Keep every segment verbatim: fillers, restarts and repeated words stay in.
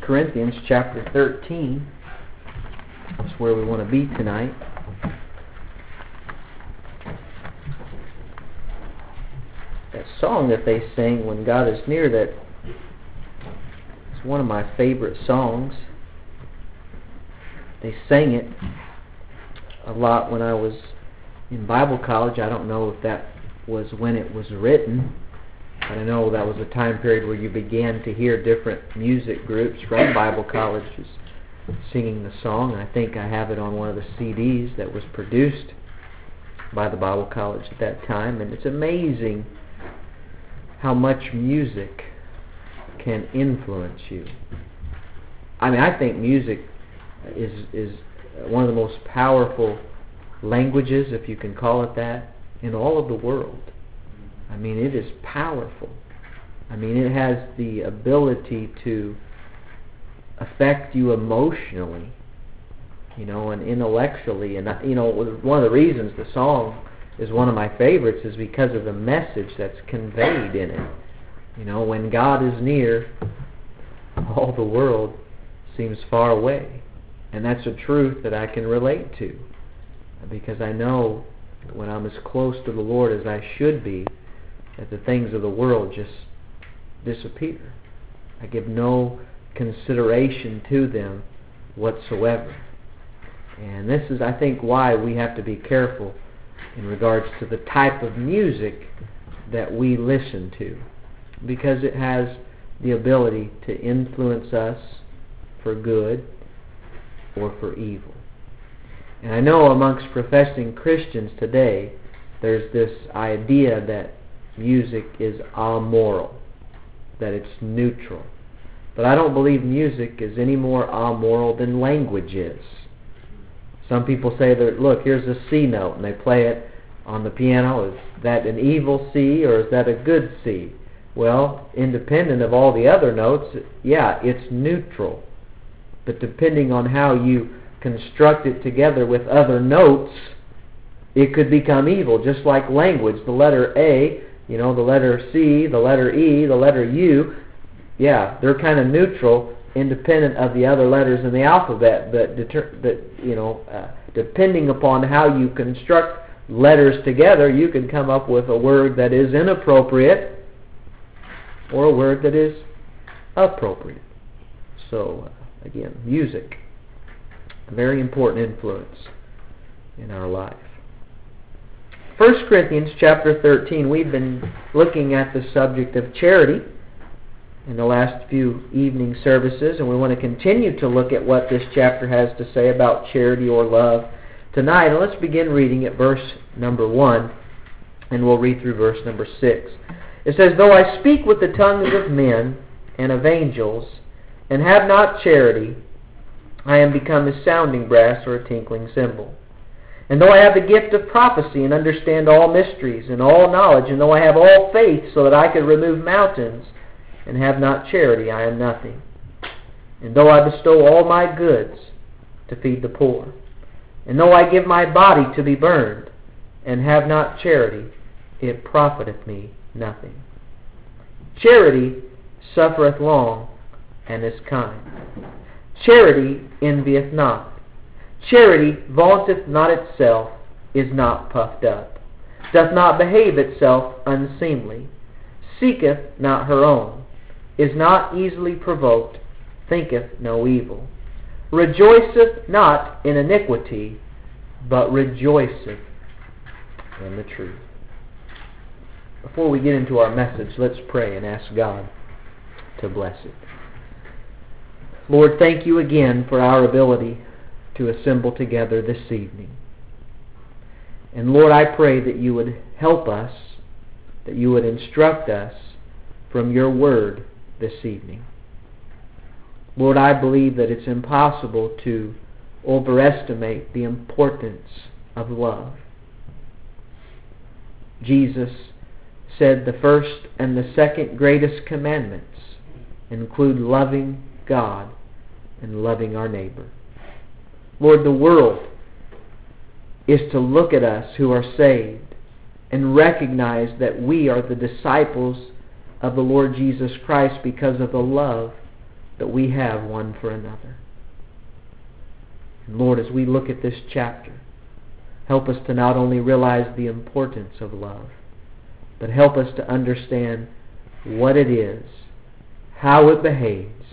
Corinthians chapter thirteen. That's where we want to be tonight. That song that they sing, When God is Near, that is one of my favorite songs. They sang it a lot when I was in Bible college. I don't know if that was when it was written, but I know that was a time period where you began to hear different music groups from Bible colleges singing the song. I think I have it on one of the C Ds that was produced by the Bible college at that time. And it's amazing how much music can influence you. I mean, I think music is is one of the most powerful languages, if you can call it that, in all of the world. I mean, it is powerful. I mean, it has the ability to affect you emotionally, you know, and intellectually. And, you know, one of the reasons the song is one of my favorites is because of the message that's conveyed in it. You know, when God is near, all the world seems far away. And that's a truth that I can relate to, because I know when I'm as close to the Lord as I should be, that the things of the world just disappear. I give no consideration to them whatsoever. And this is, I think, why we have to be careful in regards to the type of music that we listen to, because it has the ability to influence us for good or for evil. And I know amongst professing Christians today, there's this idea that music is amoral, that it's neutral. But I don't believe music is any more amoral than language is. Some people say that, look, here's a C note, and they play it on the piano. Is that an evil C, or is that a good C? Well, independent of all the other notes, yeah, it's neutral. But depending on how you construct it together with other notes, it could become evil, just like language. The letter A, you know, the letter C, the letter E, the letter U, yeah, they're kind of neutral, independent of the other letters in the alphabet. But, deter- but you know, uh, depending upon how you construct letters together, you can come up with a word that is inappropriate or a word that is appropriate. So, uh, again, music, a very important influence in our life. First Corinthians chapter thirteen, we've been looking at the subject of charity in the last few evening services, and we want to continue to look at what this chapter has to say about charity or love tonight. And let's begin reading at verse number one, and we'll read through verse number six. It says, "Though I speak with the tongues of men and of angels, and have not charity, I am become as sounding brass or a tinkling cymbal. And though I have the gift of prophecy and understand all mysteries and all knowledge, and though I have all faith so that I could remove mountains, and have not charity, I am nothing. And though I bestow all my goods to feed the poor, and though I give my body to be burned, and have not charity, it profiteth me nothing. Charity suffereth long, and is kind. Charity envieth not. Charity vaunteth not itself, is not puffed up, doth not behave itself unseemly, seeketh not her own, is not easily provoked, thinketh no evil, rejoiceth not in iniquity, but rejoiceth in the truth." Before we get into our message, let's pray and ask God to bless it. Lord, thank you again for our ability to assemble together this evening. And Lord, I pray that you would help us, that you would instruct us from your word this evening. Lord, I believe that it's impossible to overestimate the importance of love. Jesus said the first and the second greatest commandments include loving God and loving our neighbor. Lord, the world is to look at us who are saved and recognize that we are the disciples of the Lord Jesus Christ because of the love that we have one for another. And Lord, as we look at this chapter, help us to not only realize the importance of love, but help us to understand what it is, how it behaves,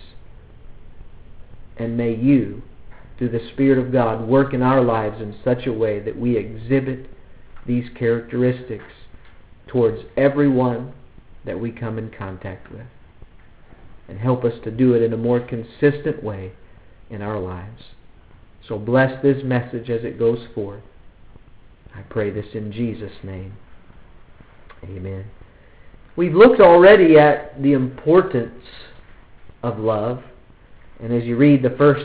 and may You, through the Spirit of God, work in our lives in such a way that we exhibit these characteristics towards everyone that we come in contact with. And help us to do it in a more consistent way in our lives. So bless this message as it goes forth. I pray this in Jesus' name. Amen. We've looked already at the importance of love. And as you read the first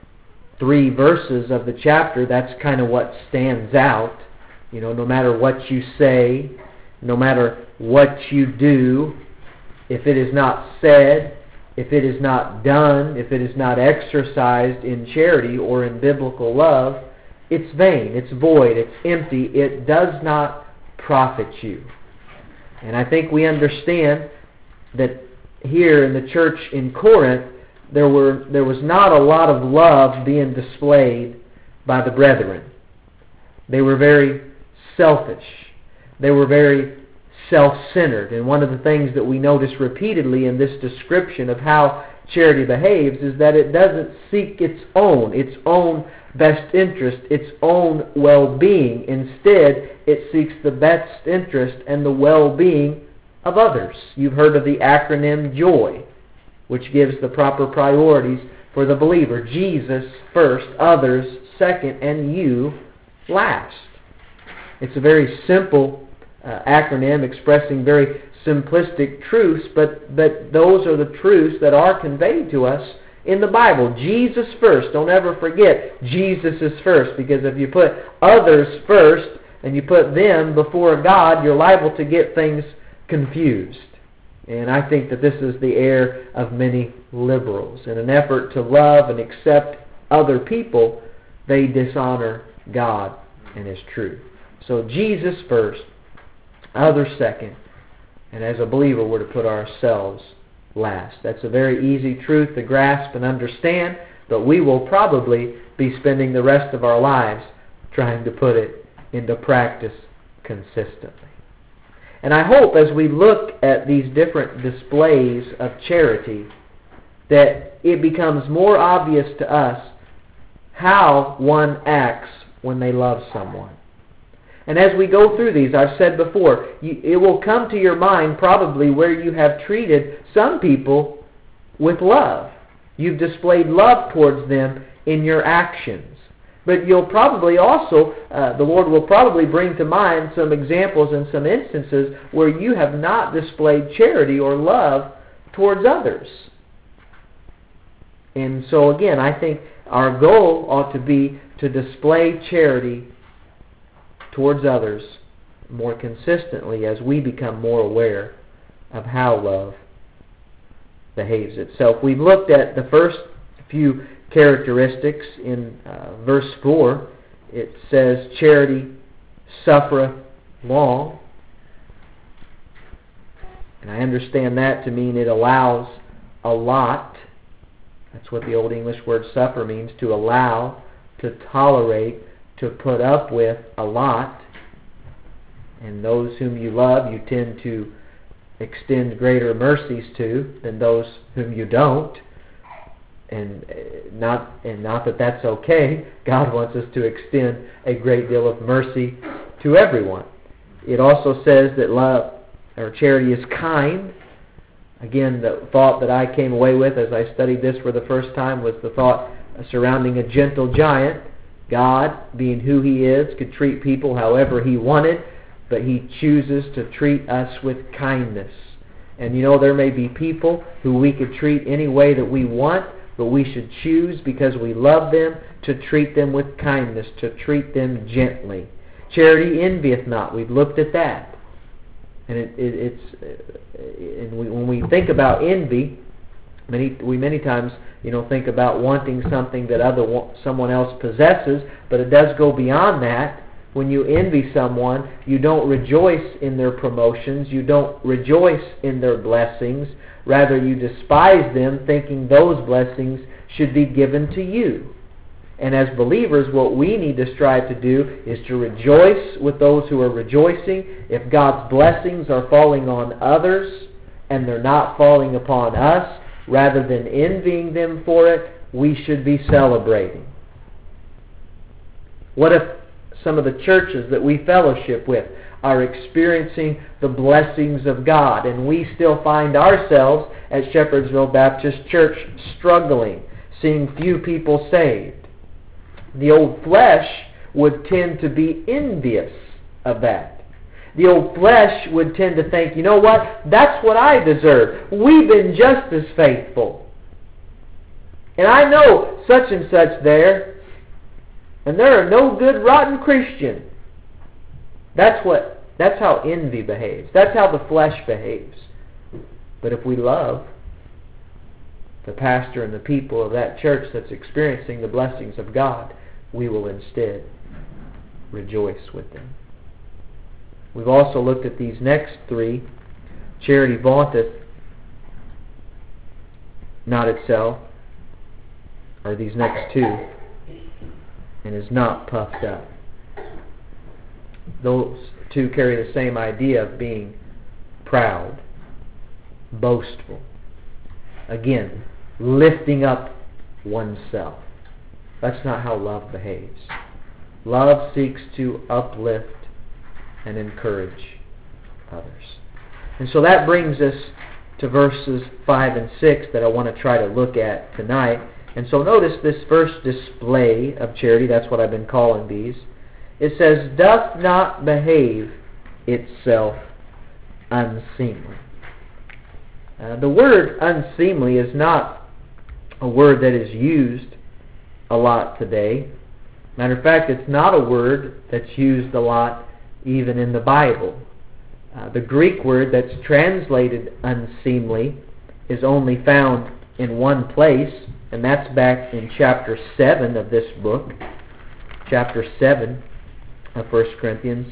three verses of the chapter, that's kind of what stands out. You know, no matter what you say, no matter what you do, if it is not said, if it is not done, if it is not exercised in charity or in biblical love, it's vain, it's void, it's empty, it does not profit you. And I think we understand that here in the church in Corinth, there were there was not a lot of love being displayed by the brethren. They were very selfish. They were very self-centered. And one of the things that we notice repeatedly in this description of how charity behaves is that it doesn't seek its own, its own best interest, its own well-being. Instead, it seeks the best interest and the well-being of others. You've heard of the acronym JOY, which gives the proper priorities for the believer. Jesus first, others second, and you last. It's a very simple uh, acronym expressing very simplistic truths, but, but those are the truths that are conveyed to us in the Bible. Jesus first. Don't ever forget Jesus is first, because if you put others first and you put them before God, you're liable to get things confused. And I think that this is the error of many liberals. In an effort to love and accept other people, they dishonor God and His truth. So Jesus first, others second, and as a believer we're to put ourselves last. That's a very easy truth to grasp and understand, but we will probably be spending the rest of our lives trying to put it into practice consistently. And I hope as we look at these different displays of charity that it becomes more obvious to us how one acts when they love someone. And as we go through these, I've said before, you, it will come to your mind probably where you have treated some people with love. You've displayed love towards them in your actions. But you'll probably also, uh, the Lord will probably bring to mind some examples and some instances where you have not displayed charity or love towards others. And so again, I think our goal ought to be to display charity towards others more consistently as we become more aware of how love behaves itself. We've looked at the first few characteristics in uh, verse four. It says, charity suffereth long. And I understand that to mean it allows a lot. That's what the Old English word suffer means, to allow, to tolerate, to put up with a lot. And those whom you love, you tend to extend greater mercies to than those whom you don't. And not and not that that's okay. God wants us to extend a great deal of mercy to everyone. It also says that love or charity is kind. Again, the thought that I came away with as I studied this for the first time was the thought surrounding a gentle giant. God, being who He is, could treat people however He wanted, but He chooses to treat us with kindness. And you know, there may be people who we could treat any way that we want, but we should choose, because we love them, to treat them with kindness, to treat them gently. Charity envieth not. We've looked at that. And it, it, it's and we, when we think about envy, many we many times you know think about wanting something that other someone else possesses, but it does go beyond that. When you envy someone, you don't rejoice in their promotions, you don't rejoice in their blessings, Rather, you despise them, thinking those blessings should be given to you. And as believers, what we need to strive to do is to rejoice with those who are rejoicing. If God's blessings are falling on others and they're not falling upon us, rather than envying them for it, we should be celebrating. What if some of the churches that we fellowship with are experiencing the blessings of God, and we still find ourselves at Shepherdsville Baptist Church struggling, seeing few people saved? The old flesh would tend to be envious of that. The old flesh would tend to think, you know what, that's what I deserve. We've been just as faithful. And I know such and such there, and they're a no good, rotten Christian. That's what. That's how envy behaves. That's how the flesh behaves. But if we love the pastor and the people of that church that's experiencing the blessings of God, we will instead rejoice with them. We've also looked at these next three. Charity vaunteth not itself, or these next two, and is not puffed up. Those two carry the same idea of being proud, boastful. Again, lifting up oneself. That's not how love behaves. Love seeks to uplift and encourage others. And so that brings us to verses five and six that I want to try to look at tonight. And so notice this first display of charity. That's what I've been calling these. It says, doth not behave itself unseemly. Uh, the word unseemly is not a word that is used a lot today. Matter of fact, it's not a word that's used a lot even in the Bible. Uh, the Greek word that's translated unseemly is only found in one place, and that's back in chapter seven of this book. Chapter seven of First Corinthians.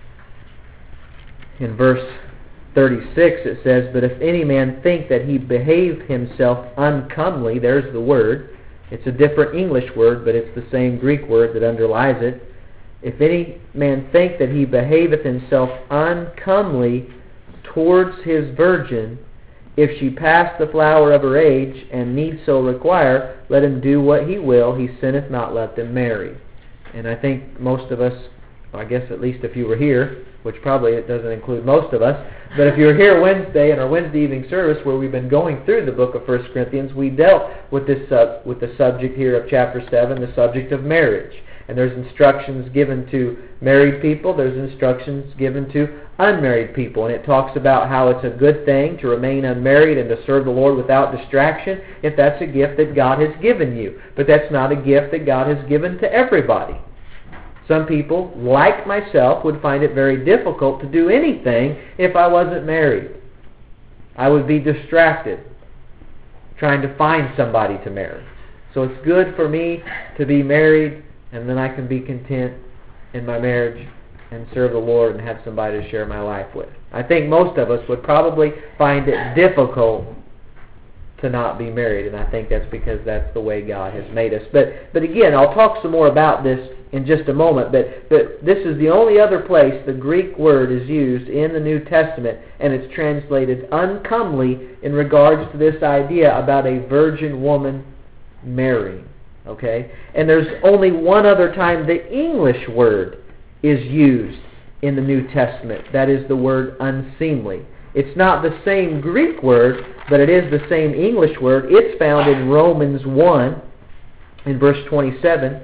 In verse thirty-six it says, but if any man think that he behave himself uncomely, there's the word. It's a different English word, but it's the same Greek word that underlies it. If any man think that he behaveth himself uncomely towards his virgin, if she pass the flower of her age, and need so require, let him do what he will, he sinneth not, let them marry. And I think most of us, I guess at least if you were here, which probably it doesn't include most of us, but if you were here Wednesday in our Wednesday evening service where we've been going through the book of First Corinthians, we dealt with this uh, with the subject here of chapter seven, the subject of marriage. And there's instructions given to married people, there's instructions given to unmarried people. And it talks about how it's a good thing to remain unmarried and to serve the Lord without distraction if that's a gift that God has given you. But that's not a gift that God has given to everybody. Some people, like myself, would find it very difficult to do anything if I wasn't married. I would be distracted trying to find somebody to marry. So it's good for me to be married, and then I can be content in my marriage and serve the Lord and have somebody to share my life with. I think most of us would probably find it difficult to not be married, and I think that's because that's the way God has made us. But but again, I'll talk some more about this in just a moment, but, but this is the only other place the Greek word is used in the New Testament, and it's translated uncomely in regards to this idea about a virgin woman marrying. Okay? And there's only one other time the English word is used in the New Testament. That is the word unseemly. It's not the same Greek word, but it is the same English word. It's found in Romans one, in verse twenty-seven.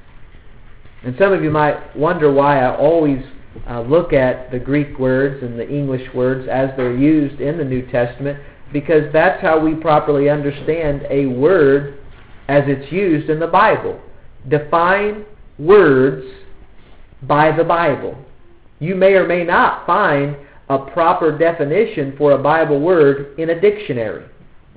And some of you might wonder why I always uh, look at the Greek words and the English words as they're used in the New Testament, because that's how we properly understand a word as it's used in the Bible. Define words by the Bible. You may or may not find a proper definition for a Bible word in a dictionary.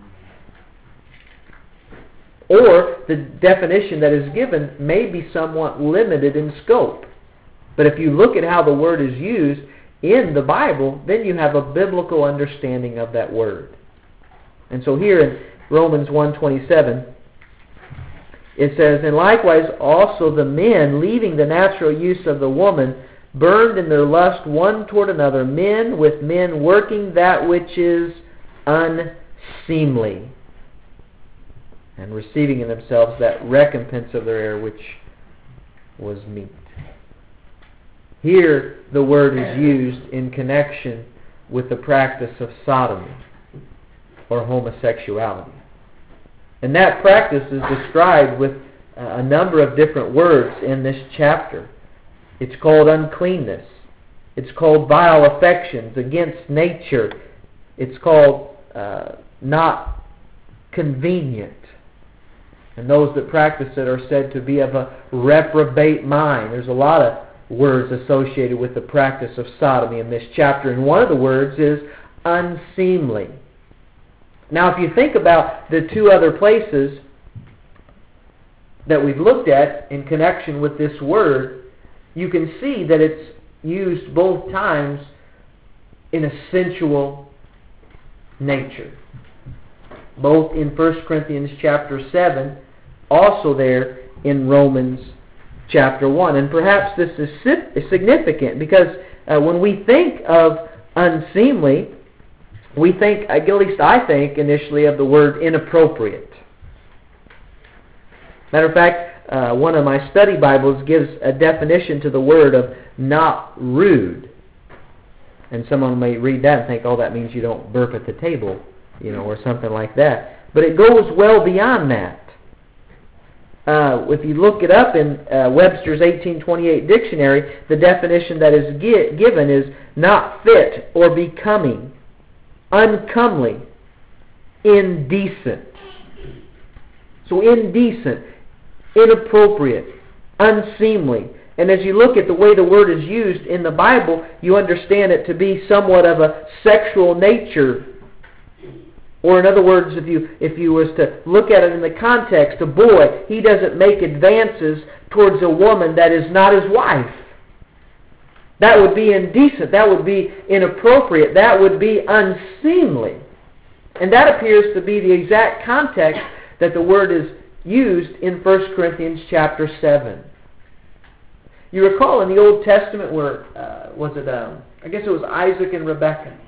Or the definition that is given may be somewhat limited in scope. But if you look at how the word is used in the Bible, then you have a biblical understanding of that word. And so here in Romans one twenty-seven, it says, "And likewise also the men, leaving the natural use of the woman, burned in their lust one toward another, men with men working that which is unseemly, and receiving in themselves that recompense of their error which was meet." Here the word is used in connection with the practice of sodomy or homosexuality. And that practice is described with a number of different words in this chapter. It's called uncleanness. It's called vile affections, against nature. It's called uh, not convenient. And those that practice it are said to be of a reprobate mind. There's a lot of words associated with the practice of sodomy in this chapter, and one of the words is unseemly. Now, if you think about the two other places that we've looked at in connection with this word, you can see that it's used both times in a sensual nature. Both in First Corinthians chapter seven, also there in Romans chapter one. And perhaps this is significant because uh, when we think of unseemly, we think, at least I think initially, of the word inappropriate. Matter of fact, uh, one of my study Bibles gives a definition to the word of not rude. And someone may read that and think, oh, that means you don't burp at the table, you know, or something like that. But it goes well beyond that. Uh, if you look it up in uh, Webster's eighteen twenty-eight dictionary, the definition that is gi- given is not fit or becoming, uncomely, indecent. So indecent, inappropriate, unseemly. And as you look at the way the word is used in the Bible, you understand it to be somewhat of a sexual nature. Or in other words, if you if you was to look at it in the context, a boy, he doesn't make advances towards a woman that is not his wife. That would be indecent. That would be inappropriate. That would be unseemly. And that appears to be the exact context that the word is used in First Corinthians chapter seven. You recall in the Old Testament where, uh, was it, um, I guess it was Isaac and Rebekah.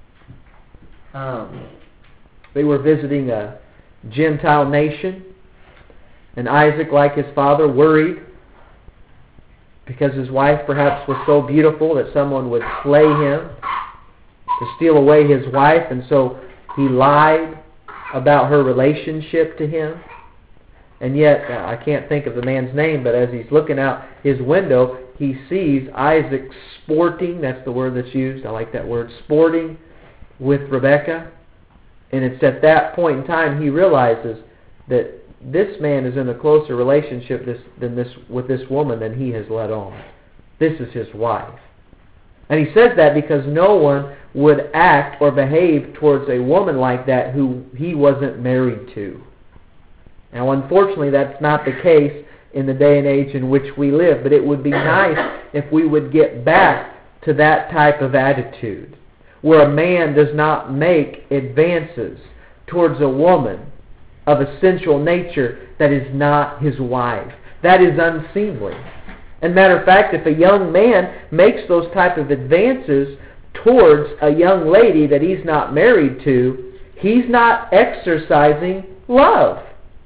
Um, they were visiting a Gentile nation. And Isaac, like his father, worried because his wife perhaps was so beautiful that someone would slay him to steal away his wife. And so he lied about her relationship to him. And yet, uh, I can't think of the man's name, but as he's looking out his window, he sees Isaac sporting, that's the word that's used, I like that word, sporting with Rebekah. And it's at that point in time he realizes that this man is in a closer relationship this, than this with this woman than he has let on. This is his wife. And he says that because no one would act or behave towards a woman like that who he wasn't married to. Now, unfortunately, that's not the case in the day and age in which we live. But it would be nice if we would get back to that type of attitude, where a man does not make advances towards a woman of a sensual nature that is not his wife. That is unseemly. And matter of fact, if a young man makes those type of advances towards a young lady that he's not married to, he's not exercising love.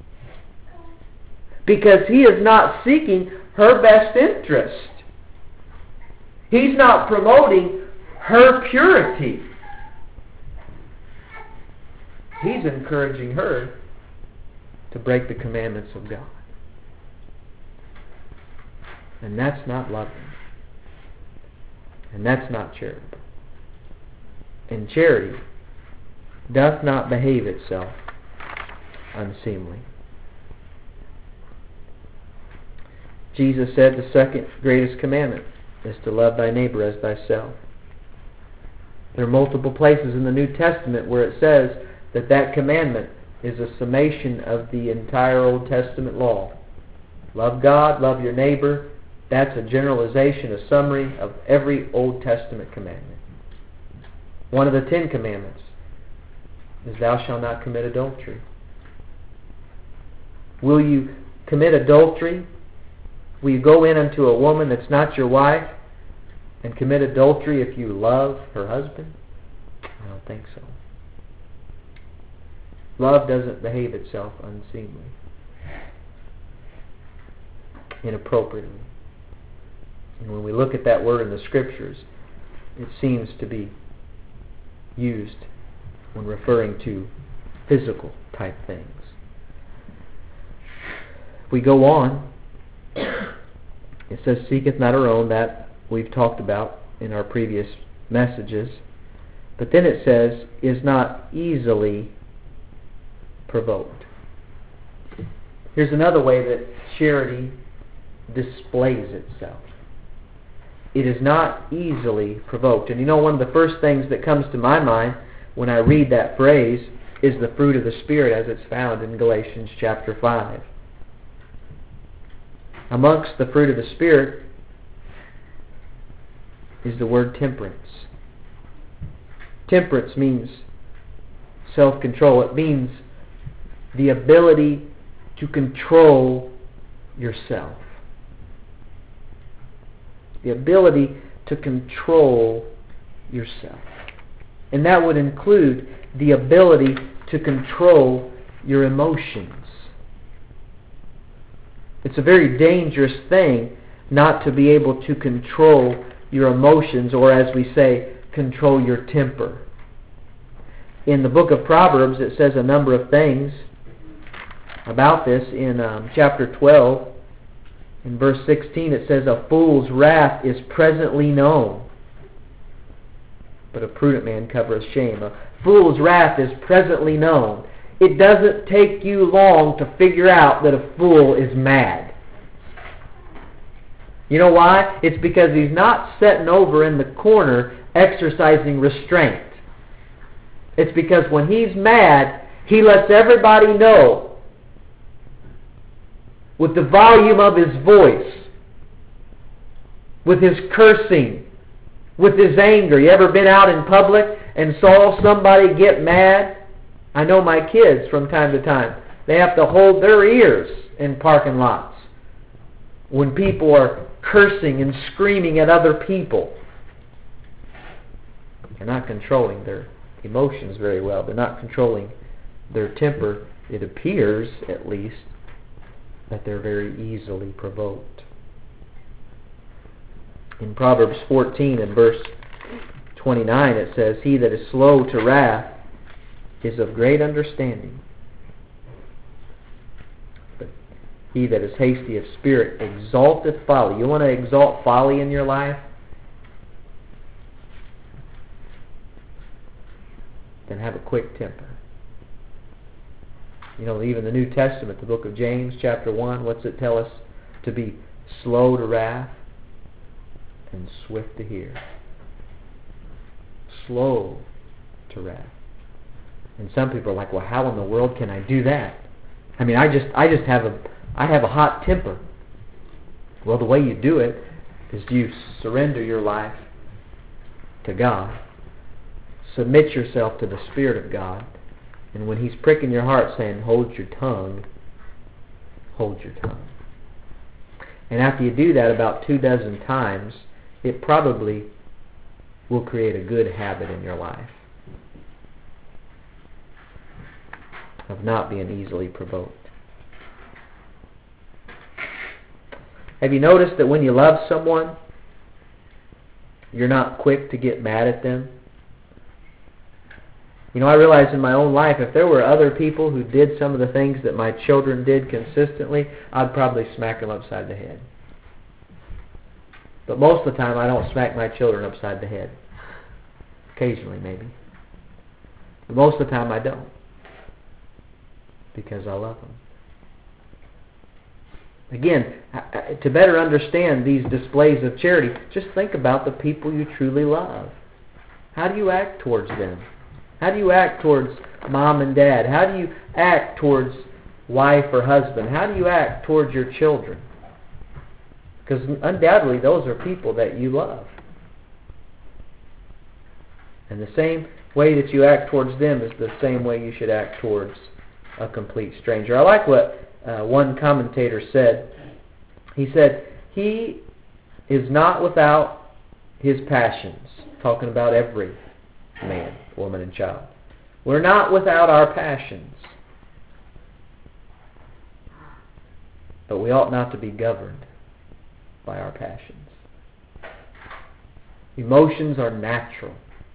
Because he is not seeking her best interest. He's not promoting her purity. He's encouraging her to break the commandments of God. And that's not loving. And that's not charitable. And charity doth not behave itself unseemly. Jesus said the second greatest commandment is to love thy neighbor as thyself. There are multiple places in the New Testament where it says that that commandment is a summation of the entire Old Testament law. Love God, love your neighbor. That's a generalization, a summary of every Old Testament commandment. One of the Ten Commandments is thou shalt not commit adultery. Will you commit adultery? Will you go in unto a woman that's not your wife and commit adultery if you love her husband? I don't think so. Love doesn't behave itself unseemly, inappropriately. And when we look at that word in the Scriptures, it seems to be used when referring to physical type things. If we go on, it says, seeketh not her own, that we've talked about in our previous messages. But then it says, is not easily provoked. Here's another way that charity displays itself. It is not easily provoked. And you know, one of the first things that comes to my mind when I read that phrase is the fruit of the Spirit as it's found in Galatians chapter five. Amongst the fruit of the Spirit is the word temperance. Temperance means self-control. It means the ability to control yourself. The ability to control yourself. And that would include the ability to control your emotions. It's a very dangerous thing not to be able to control your emotions, or as we say, control your temper. In the book of Proverbs, it says a number of things about this. In um, chapter twelve, in verse sixteen, it says, a fool's wrath is presently known, but a prudent man covereth shame. A fool's wrath is presently known. It doesn't take you long to figure out that a fool is mad. You know why? It's because he's not sitting over in the corner exercising restraint. It's because when he's mad, he lets everybody know with the volume of his voice, with his cursing, with his anger. You ever been out in public and saw somebody get mad? I know my kids from time to time, they have to hold their ears in parking lots when people are cursing and screaming at other people. They're not controlling their emotions very well. They're not controlling their temper. It appears, at least, that they're very easily provoked. In Proverbs fourteen and verse twenty-nine, it says, he that is slow to wrath is of great understanding, but he that is hasty of spirit exalteth folly. You want to exalt folly in your life? Then have a quick temper. You know, even the New Testament, the book of James, chapter one, what's it tell us? To be slow to wrath and swift to hear. Slow to wrath. And some people are like, well, how in the world can I do that? I mean, I just I just have a I have a hot temper. Well, the way you do it is you surrender your life to God. Submit yourself to the Spirit of God. And when He's pricking your heart saying, hold your tongue, hold your tongue. And after you do that about two dozen times, it probably will create a good habit in your life of not being easily provoked. Have you noticed that when you love someone, you're not quick to get mad at them? You know, I realize in my own life, if there were other people who did some of the things that my children did consistently, I'd probably smack them upside the head. But most of the time, I don't smack my children upside the head. Occasionally, maybe. But most of the time, I don't. Because I love them. Again, to better understand these displays of charity, just think about the people you truly love. How do you act towards them? How do you act towards mom and dad? How do you act towards wife or husband? How do you act towards your children? Because undoubtedly those are people that you love. And the same way that you act towards them is the same way you should act towards a complete stranger. I like what uh, one commentator said. He said, he is not without his passions, talking about every man, woman, and child. We're not without our passions, but we ought not to be governed by our passions. Emotions are natural,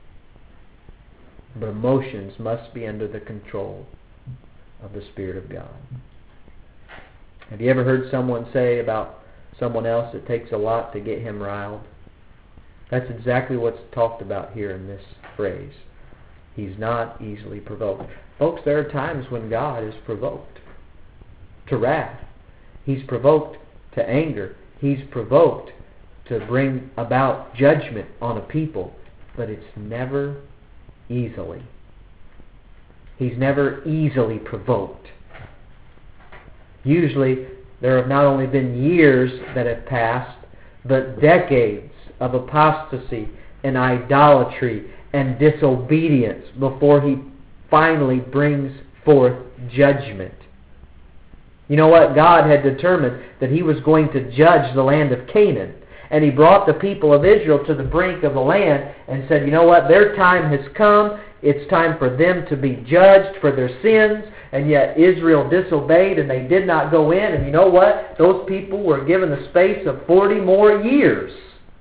but emotions must be under the control of the Spirit of God. Have you ever heard someone say about someone else, it takes a lot to get him riled? That's exactly what's talked about here in this phrase. He's not easily provoked. Folks, there are times when God is provoked to wrath. He's provoked to anger. He's provoked to bring about judgment on a people. But it's never easily. He's never easily provoked. Usually, there have not only been years that have passed, but decades of apostasy and idolatry and disobedience before He finally brings forth judgment. You know what? God had determined that He was going to judge the land of Canaan. And He brought the people of Israel to the brink of the land and said, you know what? Their time has come. It's time for them to be judged for their sins. And yet Israel disobeyed and they did not go in. And you know what? Those people were given the space of forty more years.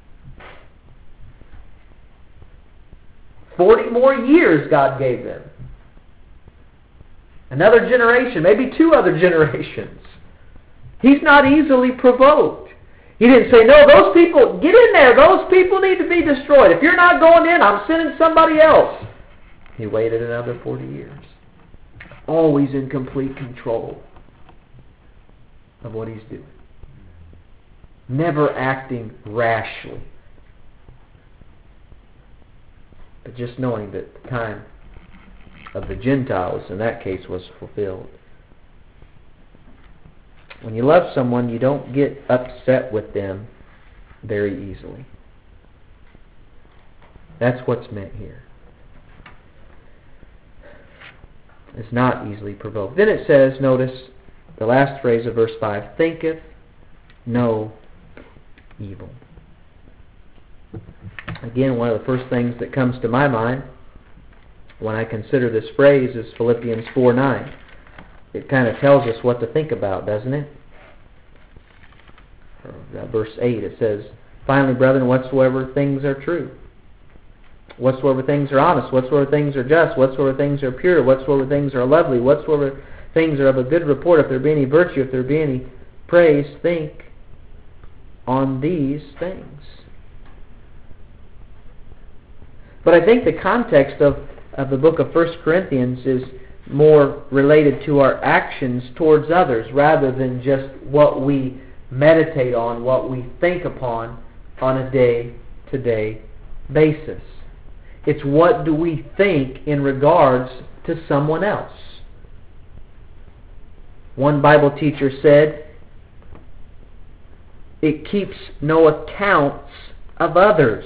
Forty more years God gave them. Another generation, maybe two other generations. He's not easily provoked. He didn't say, no, those people, get in there. Those people need to be destroyed. If you're not going in, I'm sending somebody else. He waited another forty years. Always in complete control of what He's doing. Never acting rashly. But just knowing that the time of the Gentiles, in that case, was fulfilled. When you love someone, you don't get upset with them very easily. That's what's meant here. It's not easily provoked. Then it says, notice the last phrase of verse five, thinketh no evil. Again, one of the first things that comes to my mind when I consider this phrase is Philippians four nine. It kind of tells us what to think about, doesn't it? Or, uh, verse eight, it says, finally, brethren, whatsoever things are true, whatsoever things are honest, whatsoever things are just, whatsoever things are pure, whatsoever things are lovely, whatsoever things are of a good report, if there be any virtue, if there be any praise, think on these things. But I think the context of, of the book of First Corinthians is more related to our actions towards others rather than just what we meditate on, what we think upon on a day-to-day basis. It's what do we think in regards to someone else. One Bible teacher said, it keeps no accounts of others.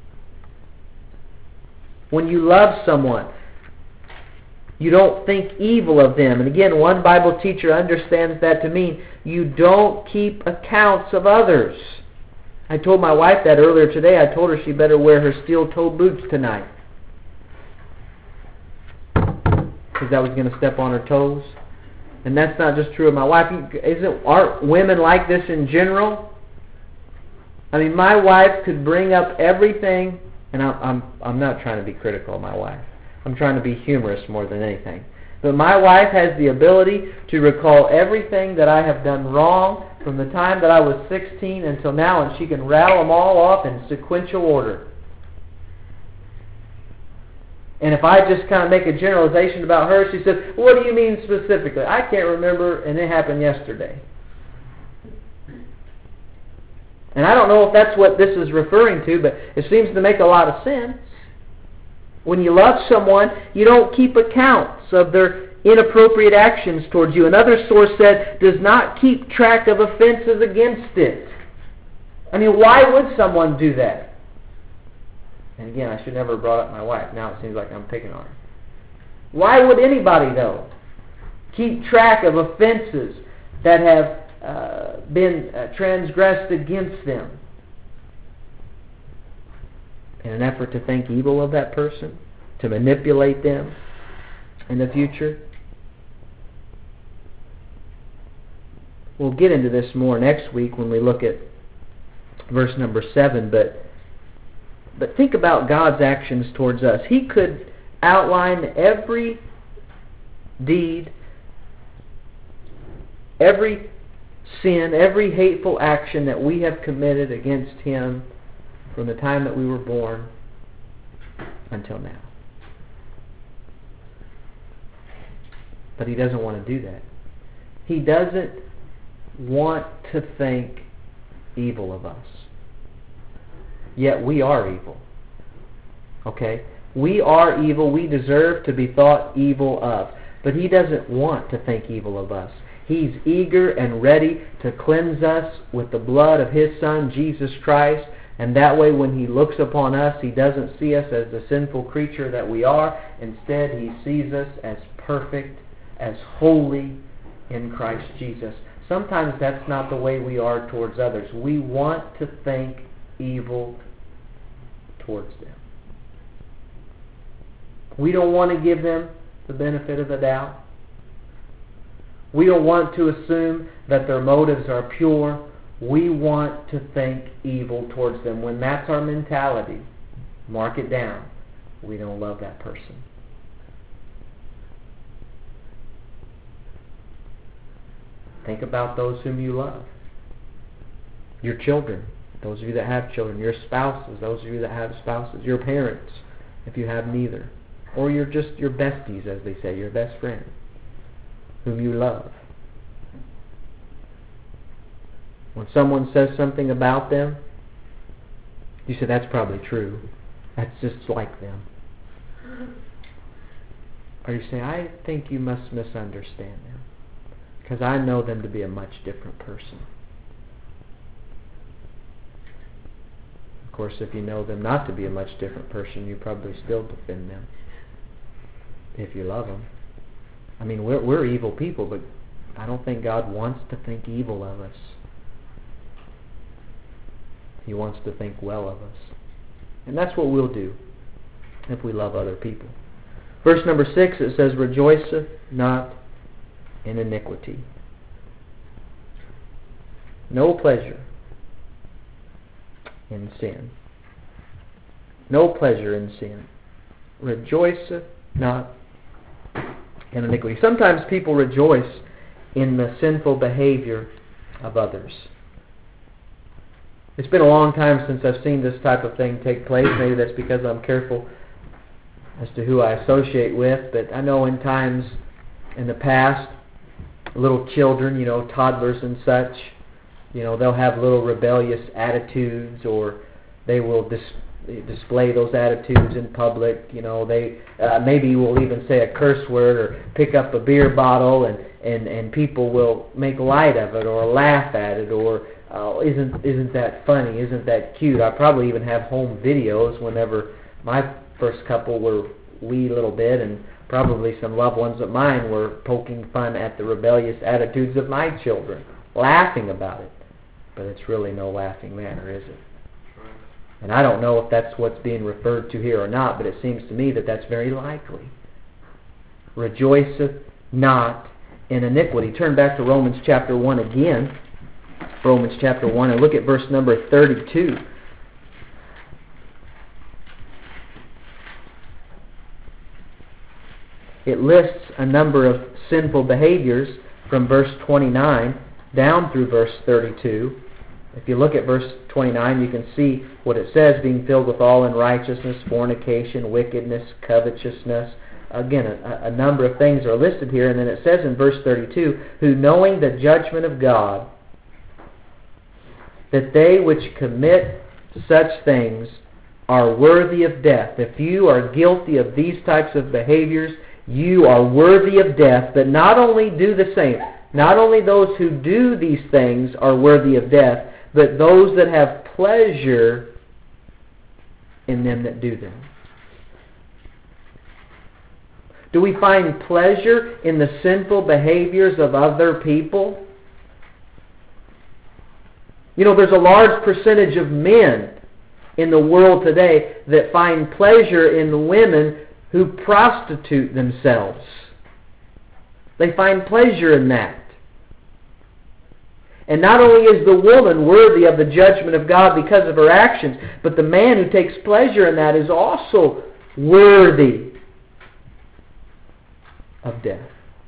When you love someone, you don't think evil of them. And again, one Bible teacher understands that to mean you don't keep accounts of others. I told my wife that earlier today. I told her she better wear her steel-toed boots tonight, because I was going to step on her toes. And that's not just true of my wife. Isn't, aren't women like this in general? I mean, my wife could bring up everything, and I'm, I'm, I'm not trying to be critical of my wife. I'm trying to be humorous more than anything. But my wife has the ability to recall everything that I have done wrong from the time that I was sixteen until now, and she can rattle them all off in sequential order. And if I just kind of make a generalization about her, she says, what do you mean specifically? I can't remember, and it happened yesterday. And I don't know if that's what this is referring to, but it seems to make a lot of sense. When you love someone, you don't keep accounts of their inappropriate actions towards you. Another source said, does not keep track of offenses against it. I mean, why would someone do that? And again, I should never have brought up my wife. Now it seems like I'm picking on her. Why would anybody, though, keep track of offenses that have uh, been uh, transgressed against them in an effort to think evil of that person, to manipulate them in the future? We'll get into this more next week when we look at verse number seven, but but think about God's actions towards us. He could outline every deed, every sin, every hateful action that we have committed against Him from the time that we were born until now. But He doesn't want to do that. He doesn't want to think evil of us. Yet we are evil. Okay? We are evil. We deserve to be thought evil of. But He doesn't want to think evil of us. He's eager and ready to cleanse us with the blood of His Son, Jesus Christ. And that way when He looks upon us, He doesn't see us as the sinful creature that we are. Instead, He sees us as perfect, as holy in Christ Jesus. Sometimes that's not the way we are towards others. We want to think evil towards them. We don't want to give them the benefit of the doubt. We don't want to assume that their motives are pure. We want to think evil towards them. When that's our mentality, mark it down. We don't love that person. Think about those whom you love. Your children, those of you that have children. Your spouses, those of you that have spouses. Your parents, if you have neither. Or you're just your besties, as they say, your best friend, whom you love. When someone says something about them, you say, that's probably true. That's just like them. Or you say, I think you must misunderstand them, because I know them to be a much different person. Of course, if you know them not to be a much different person, you probably still defend them, if you love them. I mean, we're, we're evil people, but I don't think God wants to think evil of us. He wants to think well of us. And that's what we'll do if we love other people. Verse number six, it says, rejoiceth not in iniquity. No pleasure in sin. No pleasure in sin. Rejoiceth not in iniquity. Sometimes people rejoice in the sinful behavior of others. It's been a long time since I've seen this type of thing take place. Maybe that's because I'm careful as to who I associate with. But I know in times in the past, little children, you know, toddlers and such, you know, they'll have little rebellious attitudes, or they will dis- display those attitudes in public. You know, they uh, maybe will even say a curse word or pick up a beer bottle, and, and, and people will make light of it or laugh at it, or uh, isn't isn't that funny? Isn't that cute? I probably even have home videos whenever my first couple were wee little bit, and probably some loved ones of mine were poking fun at the rebellious attitudes of my children, laughing about it. But it's really no laughing matter, is it? And I don't know if that's what's being referred to here or not, but it seems to me that that's very likely. Rejoiceth not in iniquity. Turn back to Romans chapter one again. Romans chapter one, and look at verse number thirty-two. It lists a number of sinful behaviors from verse twenty-nine down through verse thirty-two. If you look at verse twenty-nine, you can see what it says, being filled with all unrighteousness, fornication, wickedness, covetousness. Again, a, a number of things are listed here. And then it says in verse thirty-two, who knowing the judgment of God, that they which commit such things are worthy of death. If you are guilty of these types of behaviors, you are worthy of death. But not only do the same, not only those who do these things are worthy of death, but those that have pleasure in them that do them? Do we find pleasure in the sinful behaviors of other people? You know, there's a large percentage of men in the world today that find pleasure in women who prostitute themselves. They find pleasure in that. And not only is the woman worthy of the judgment of God because of her actions, but the man who takes pleasure in that is also worthy of death.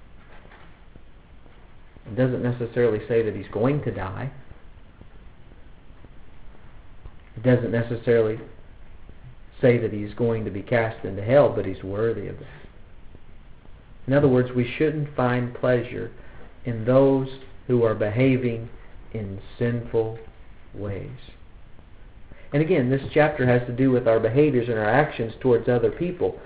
It doesn't necessarily say that he's going to die. It doesn't necessarily say that he's going to be cast into hell, but he's worthy of that. In other words, we shouldn't find pleasure in those who are behaving in sinful ways. And again, this chapter has to do with our behaviors and our actions towards other people.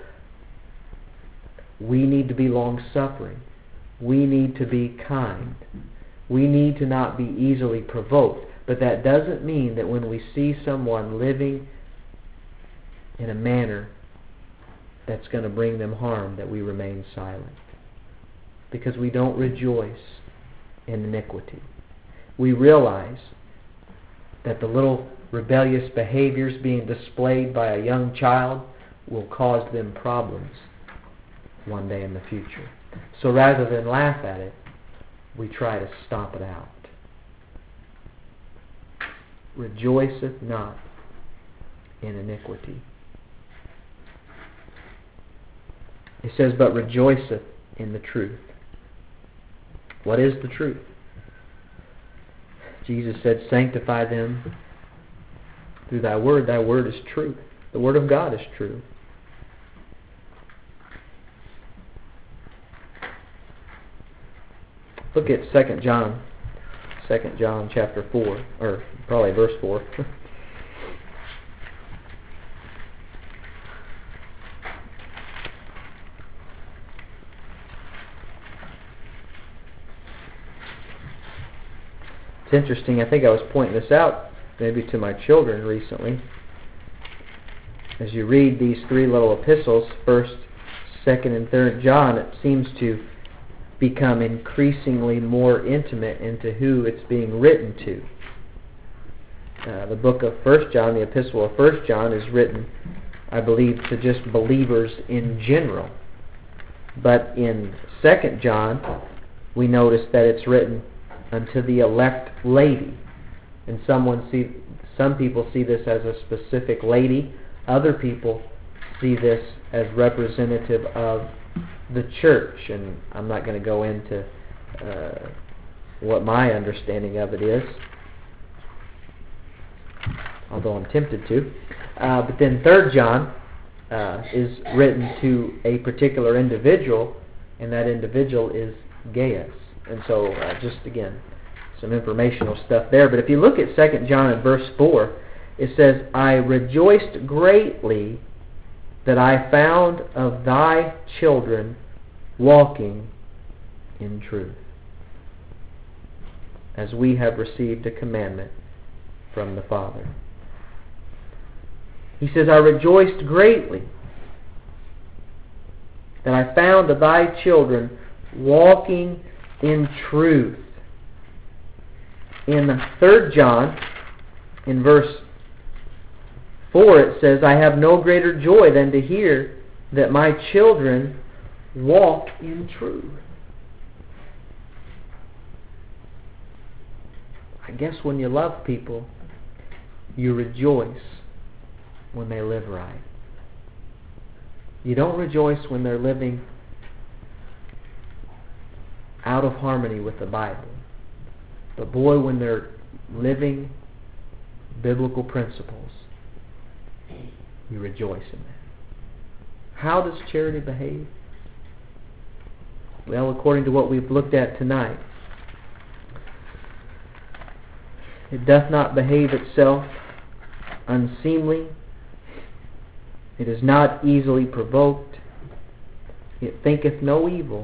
We need to be long-suffering. We need to be kind. We need to not be easily provoked. But that doesn't mean that when we see someone living in a manner that's going to bring them harm, that we remain silent. Because we don't rejoice in iniquity. We realize that the little rebellious behaviors being displayed by a young child will cause them problems one day in the future. So rather than laugh at it, we try to stomp it out. Rejoiceth not in iniquity. It says, but rejoiceth in the truth. What is the truth? Jesus said, sanctify them through thy word. Thy word is truth. The word of God is true. Look at Second John. Second John chapter four, or probably verse four. It's interesting. I think I was pointing this out maybe to my children recently. As you read these three little epistles, First, Second, and Third John, it seems to become increasingly more intimate into who it's being written to. Uh, the book of First John, the epistle of First John, is written, I believe, to just believers in general. But in Second John, we notice that it's written unto the elect lady. And someone see, some people see this as a specific lady. Other people see this as representative of the church. And I'm not going to go into uh, what my understanding of it is, although I'm tempted to. Uh, but then Third John uh, is written to a particular individual, and that individual is Gaius. And so, uh, just again, some informational stuff there. But if you look at Second John in verse four, it says, I rejoiced greatly that I found of thy children walking in truth, as we have received a commandment from the Father. He says, I rejoiced greatly that I found of thy children walking in truth. In Third John, in verse four, it says, I have no greater joy than to hear that my children walk in truth. I guess when you love people, you rejoice when they live right. You don't rejoice when they're living out of harmony with the Bible. But boy, when they're living biblical principles, you rejoice in that. How does charity behave? Well, according to what we've looked at tonight, it doth not behave itself unseemly. It is not easily provoked. It thinketh no evil.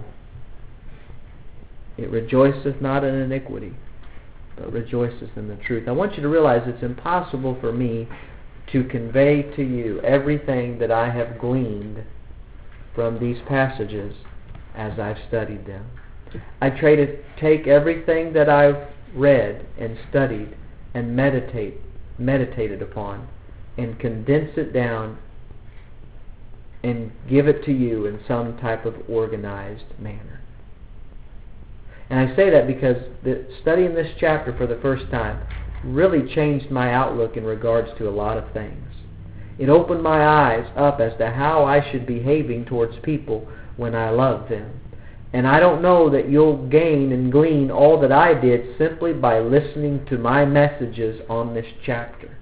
It rejoiceth not in iniquity, but rejoiceth in the truth. I want you to realize it's impossible for me to convey to you everything that I have gleaned from these passages as I've studied them. I try to take everything that I've read and studied and meditate, meditated upon and condense it down and give it to you in some type of organized manner. And I say that because the, studying this chapter for the first time really changed my outlook in regards to a lot of things. It opened my eyes up as to how I should be behaving towards people when I love them. And I don't know that you'll gain and glean all that I did simply by listening to my messages on this chapter.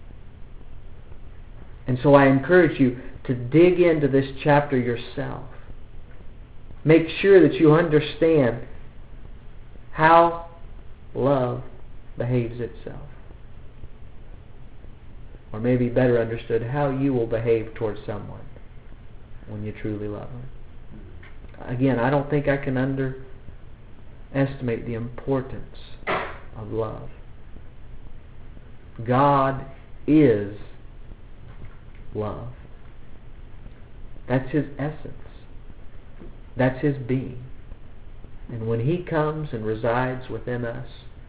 And so I encourage you to dig into this chapter yourself. Make sure that you understand how love behaves itself. Or maybe better understood, how you will behave towards someone when you truly love them. Again, I don't think I can underestimate the importance of love. God is love. That's His essence. That's His being. And when He comes and resides within us,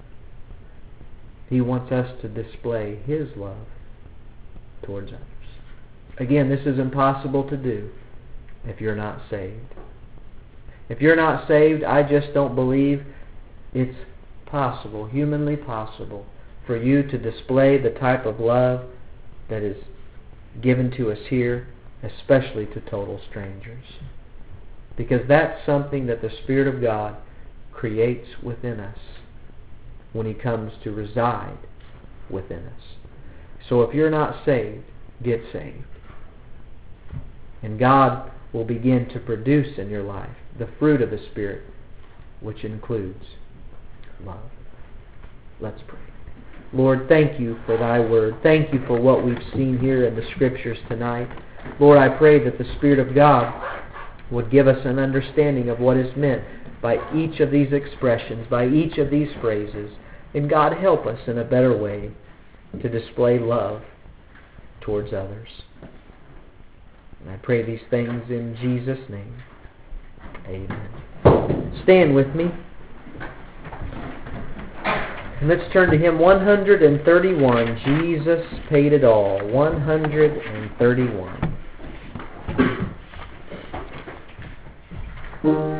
He wants us to display His love towards others. Again, this is impossible to do if you're not saved. If you're not saved, I just don't believe it's possible, humanly possible, for you to display the type of love that is given to us here, especially to total strangers. Because that's something that the Spirit of God creates within us when He comes to reside within us. So if you're not saved, get saved. And God will begin to produce in your life the fruit of the Spirit, which includes love. Let's pray. Lord, thank You for Thy Word. Thank You for what we've seen here in the Scriptures tonight. Lord, I pray that the Spirit of God would give us an understanding of what is meant by each of these expressions, by each of these phrases. And God, help us in a better way to display love towards others. And I pray these things in Jesus' name. Amen. Stand with me. And let's turn to hymn one thirty-one, Jesus Paid It All. one thirty-one.